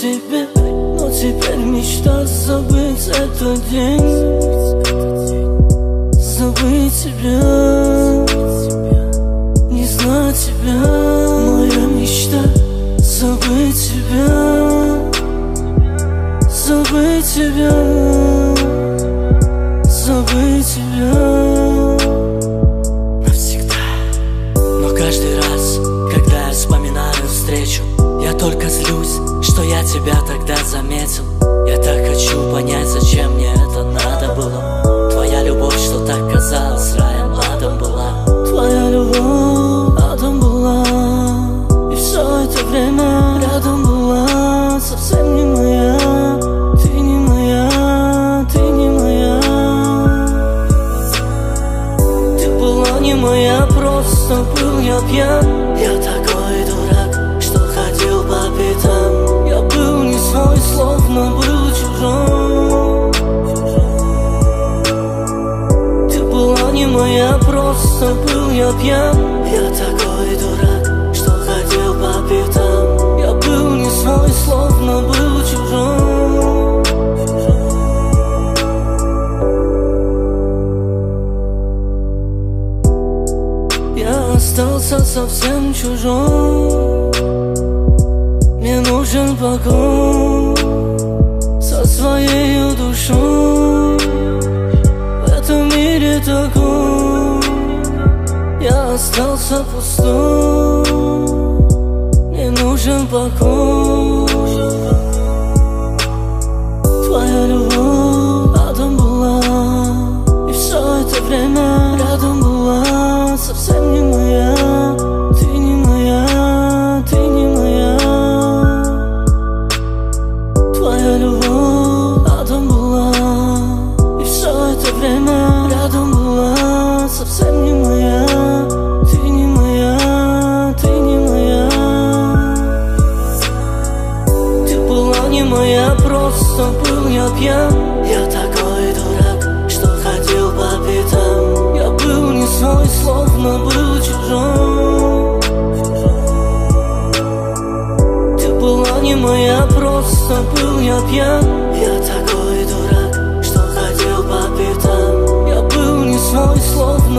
тебе, но теперь мечта забыть этот день, забыть тебя, не знать тебя. Моя мечта забыть тебя, забыть тебя, забыть тебя навсегда. Но каждый раз, когда я вспоминаю встречу, я только злюсь, что я тебя тогда заметил. Я так хочу понять, зачем мне это надо было. Твоя любовь, что так казалось раем, адом была. Твоя любовь адом была, и все это время рядом была. Совсем не моя, ты не моя, ты не моя. Ты была не моя, просто был я пьян. Я такой дурак, что ходил по пятам. Я был не свой, словно был чужой. Ты была не моя, просто был я пьян. Я такой дурак, что ходил по пятам. Я был не свой, словно был чужой. Я остался совсем чужой. Мне нужен покой со своей душой. В этом мире такой я остался пустой. Мне нужен покой. Твоя любовь адом была, и все это время рядом была. Совсем не моя, ты не моя, ты не моя. Твоя любовь адом была, и все это время рядом была. Совсем не моя, ты не моя, ты не моя. Ты была не моя, просто был я пьян. Я такой дурак, что ходил по пятам. Я был не свой, словно был чужой. Ты была не моя, просто был я пьян. Я такой дурак, что ходил по пятам. Я был не свой, словно